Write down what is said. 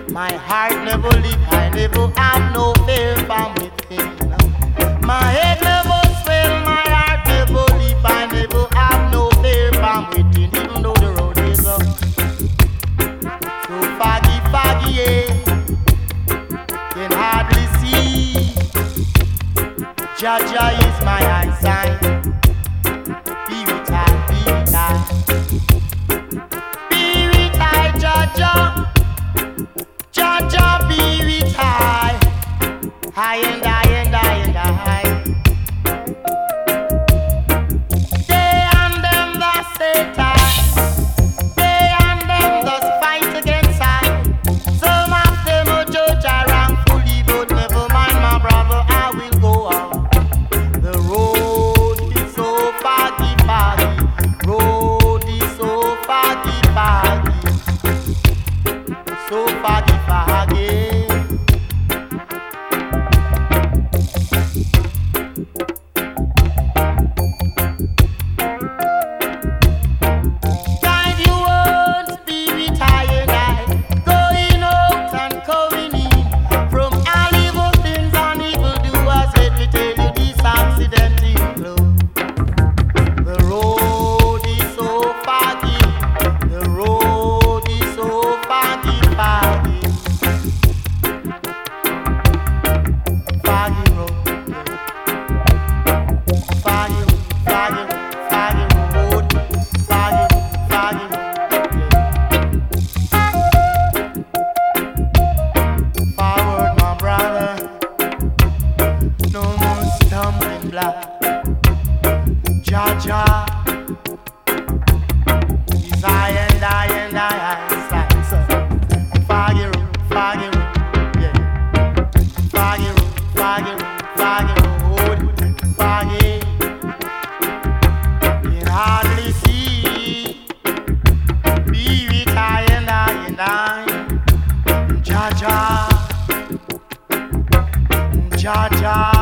My heart never leave, I never have no fear from within. My head never swell, my heart never leave, I never have no fear from within. Even though the road is up so foggy, foggy, yeah, can hardly see. Jaja is my eyesight. Be with I, be with I. Be with I, Jaja. Jaja, be with I. I and I and I and I. They and them that Satan. They and them that fight against I. Some of them are judge I wrongfully, but never mind, my brother, I will go on. The road is so foggy, foggy. Road is so foggy, foggy. So foggy, foggy. Guide your own spirit high and high, going out and coming in. From all evil things and evil doers, let me tell you this accidental flow. The road is so foggy, the road is so foggy, foggy. Foggy road, foggy, foggy, foggy road, foggy, foggy road. Forward, my brother, no more stumbling block. Jaja is I and I and I so foggy road, yeah. Foggy road, foggy road, foggy road, foggy. You hardly see. Be with I and I and I. Jaja, Jaja.